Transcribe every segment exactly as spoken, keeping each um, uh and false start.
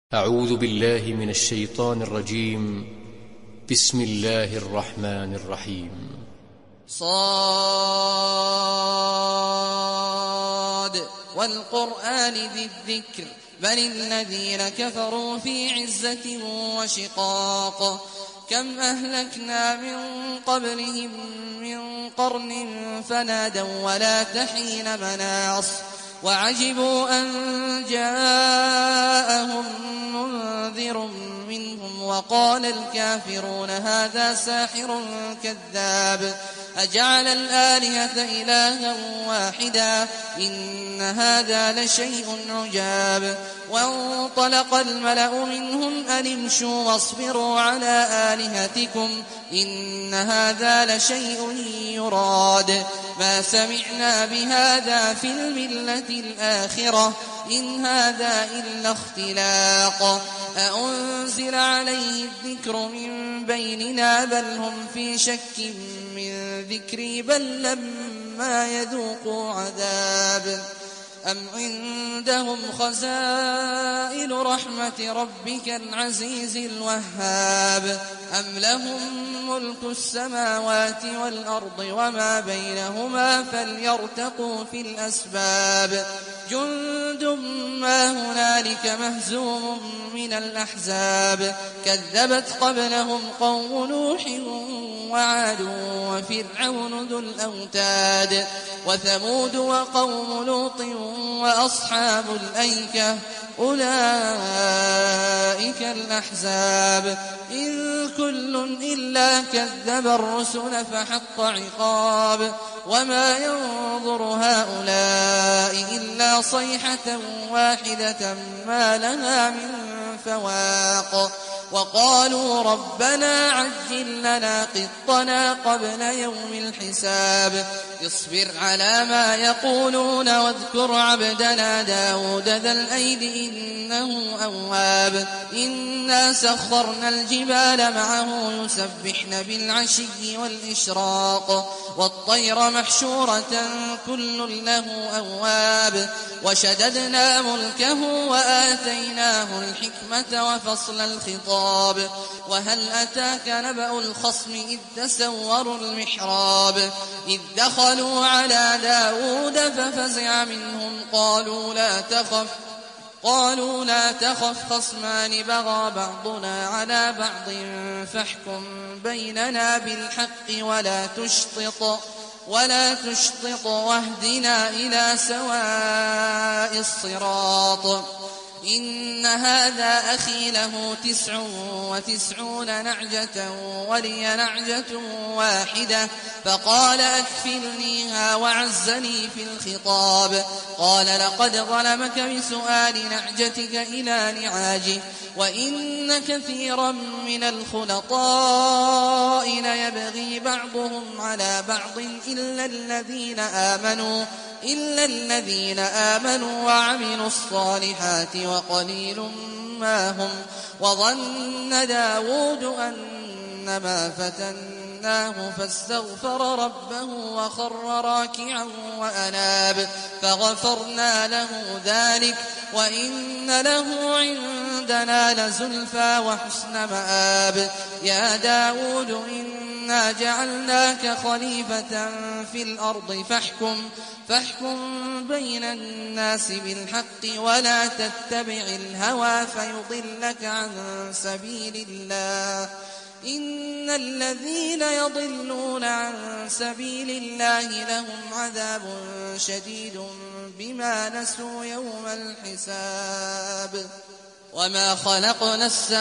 أعوذ بالله من الشيطان الرجيم. بسم الله الرحمن الرحيم. صاد والقرآن ذي الذكر بل الذين كفروا في عزة وشقاق كم أهلكنا من قبلهم من قرن فنادوا ولا تحين مناص وعجبوا أن جاءهم منذر منهم وقال الكافرون هذا ساحر كذاب أجعل الآلهة إلها واحدا إن هذا لشيء عجاب وانطلق الملأ منهم أن امشوا واصبروا على آلهتكم إن هذا لشيء يراد ما سمعنا بهذا في الملة الآخرة إن هذا إلا اختلاق أأنزل عليه الذكر من بيننا بل هم في شك من ذكري بل لما يذوقوا عذاب أم عندهم خزائن رحمة ربك العزيز الوهاب أم لهم ملك السماوات والأرض وما بينهما فليرتقوا في الأسباب جند ما هنالك مهزوم من الأحزاب كذبت قبلهم قوم نوح وعاد وفرعون ذو الأوتاد وثمود وقوم لوط وأصحاب الأيكة أولئك الأحزاب إن كل إلا كذب الرسل فحق عقاب وما ينظر هؤلاء إلا صيحة واحدة ما لها من فواق وقالوا ربنا عجل لنا قطنا قبل يوم الحساب اصبر على ما يقولون واذكر عبدنا داود ذا الأيد إنه أواب إنا سخرنا الجبال معه يسبحن بالعشي والإشراق والطير محشورة كل له أواب وشددنا ملكه وآتيناه الحكمة وفصل الخطاب وهل أتاك نبأ الخصم إذ تسوروا المحراب إذ دخلوا على داود ففزع منهم قالوا لا تخف قالوا لا تخف خصمان بغى بعضنا على بعض فاحكم بيننا بالحق ولا تشطط ولا تشطط واهدنا إلى سواء الصراط إن هذا أخي له تسع وتسعون نعجة ولي نعجة واحدة فقال أكفلنيها وعزني في الخطاب قال لقد ظلمك بسؤال نعجتك إلى نعاجه وإن كثيرا من الخلطاء ليبغي بعضهم على بعض إلا الذين آمنوا إلا الذين آمنوا وعملوا الصالحات وقليل ما هم وظن داود أنما فتناه فاستغفر ربه وخر راكعا وأناب فغفرنا له ذلك وإن له عندنا لزلفى وحسن مآب يا داود إنا جعلناك خليفة في الأرض فاحكم فاحكم بين الناس بالحق ولا تتبع الهوى فيضلك عن سبيل الله إن الذين يضلون عن سبيل الله لهم عذاب شديد بما نسوا يوم الحساب وما خلقنا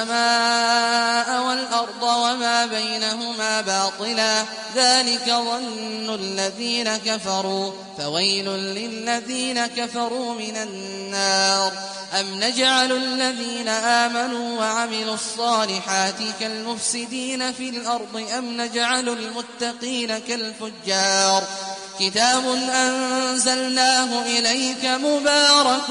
السماء والأرض وما بينهما باطلا ذلك ظن الذين كفروا فويل للذين كفروا من النار أم نجعل الذين آمنوا وعملوا الصالحات كالمفسدين في الأرض أم نجعل المتقين كالفجار كتاب أنزلناه إليك مبارك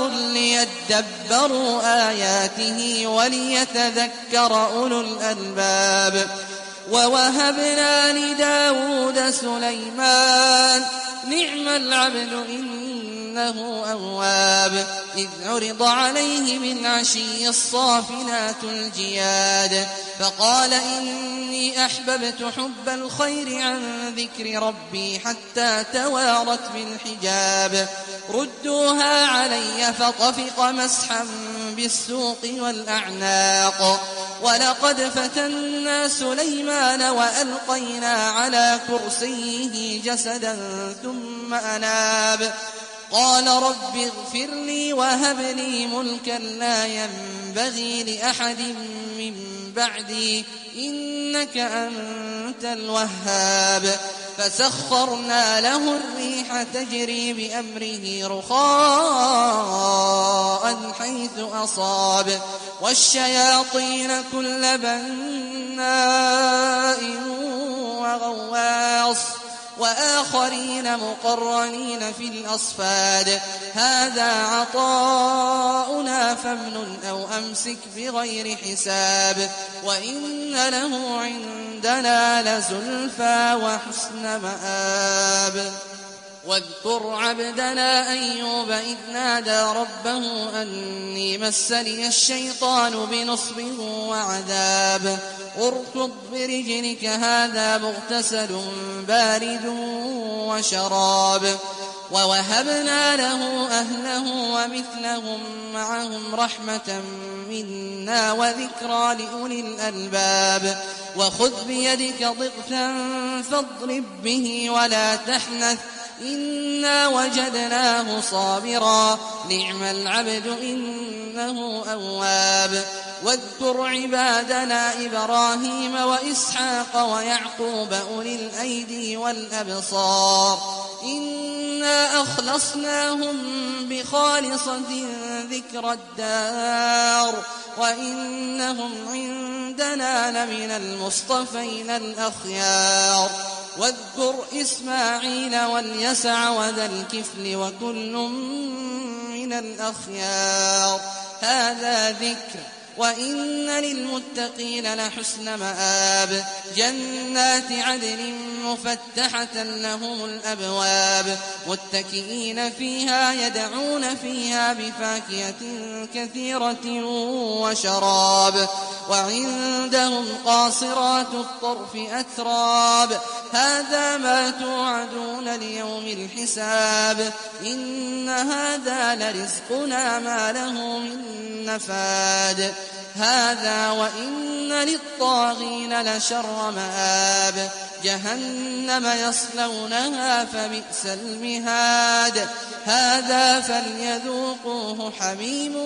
ليدبروا آياته وليتذكر أولو الألباب ووهبنا لداود سليمان نعم العبد إنه أواب إذ عرض عليه بالعشي الصافنات الجياد فقال إني أحببت حب الخير عن ذكر ربي حتى توارت بالحجاب ردوها علي فطفق مسحا بالسوق والأعناق ولقد فتنا سليمان وألقينا على كرسيه جسدا ثم أناب قال رب اغفر لي وهب لي ملكا لا ينبغي لأحد من بعدي إنك أنت الوهاب فسخرنا له الريح تجري بأمره رخاء حيث أصاب والشياطين كل بناء وغواص وآخرين مقرنين في الأصفاد هذا عطاؤنا فامنن أو أمسك بغير حساب وإن له عندنا لزلفى وحسن مآب واذكر عبدنا أيوب إذ نادى ربه أني مسني الشيطان بنصب وعذاب اركض برجلك هذا مغتسل بارد وشراب ووهبنا له أهله ومثلهم معهم رحمة منا وذكرى لأولي الألباب وخذ بيدك ضغثا فاضرب به ولا تحنث إنا وجدناه صابرا نعم العبد إنه أواب واذكر عبادنا إبراهيم وإسحاق ويعقوب أولي الأيدي والأبصار إنا أخلصناهم بخالصة ذكر الدار وإنهم عندنا لمن المصطفين الأخيار واذكر إسماعيل واليسع وذا الكفل وكل من الأخيار هذا ذكر وإن للمتقين لحسن مآب جنات عدن مفتحة لهم الأبواب متكئين فيها يدعون فيها بفاكهة كثيرة وشراب وعندهم قاصرات الطرف أتراب هذا ما توعدون ليوم الحساب إن هذا لرزقنا ما له من نفاد هذا وإن للطاغين لشر مآب جهنم يصلونها فبئس المهاد هذا فليذوقوه حميم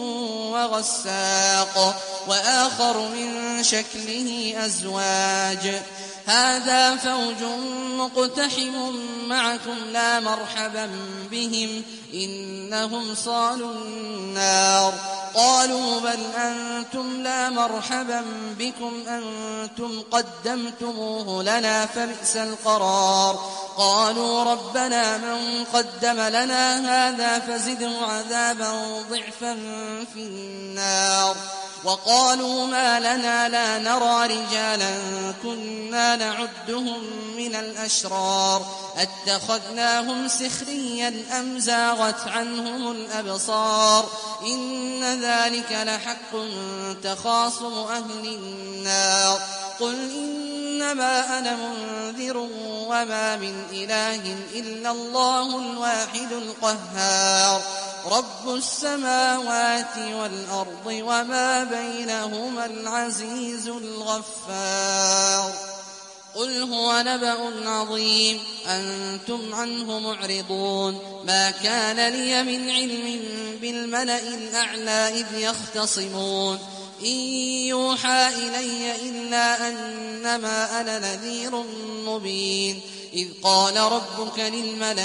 وغساق وآخر من شكله أزواج هذا فوج مقتحم معكم لا مرحبا بهم إنهم صالوا النار قالوا بل أنتم لا مرحبا بكم أنتم قدمتموه لنا فبئس القرار قالوا ربنا من قدم لنا هذا فزده عذابا ضعفا في النار وقالوا ما لنا لا نرى رجالا كنا نعدهم من الأشرار اتخذناهم سخريا أم زاغت عنهم الأبصار إن ذلك لحق تخاصم أهل النار قل إنما أنا منذر وما من إله إلا الله الواحد القهار رب السماوات والأرض وما بينهما العزيز الغفار قل هو نبأ عظيم أنتم عنه معرضون ما كان لي من علم بالملأ الأعلى إذ يختصمون إن يوحى إلي إلا أنما أنا نذير مبين إذ قال ربك للملائكة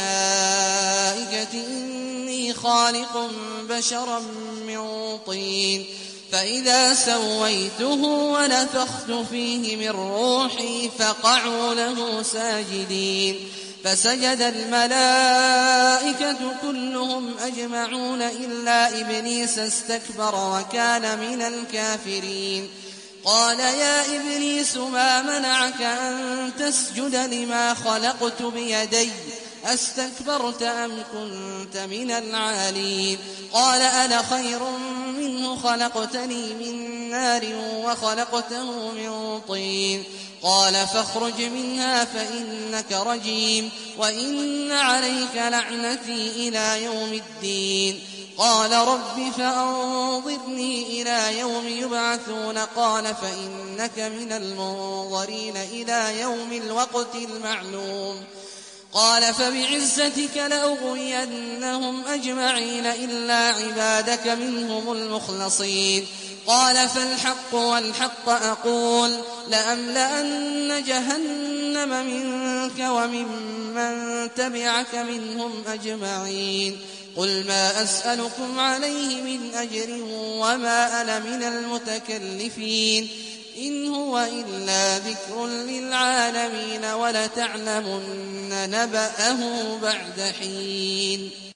إني خالق بشرا من طين فإذا سويته ونفخت فيه من روحي فقعوا له ساجدين فسجد الملائكة كلهم أجمعون إلا إبليس استكبر وكان من الكافرين قال يا إبليس ما منعك أن تسجد لما خلقت بيدي أستكبرت أم كنت من العالين قال أنا خير منه خلقتني من نار وخلقته من طين قال فاخرج منها فإنك رجيم وإن عليك لعنتي إلى يوم الدين قال رب فأنظرني إلى يوم يبعثون قال فإنك من المنظرين إلى يوم الوقت المعلوم قال فبعزتك لأغوينهم أجمعين إلا عبادك منهم المخلصين قال فالحق والحق أقول لأملأن جهنم منك وممن تبعك منهم أجمعين قل ما أسألكم عليه من أجر وما أنا من المتكلفين إن هو إلا ذكر للعالمين ولتعلمن نبأه بعد حين.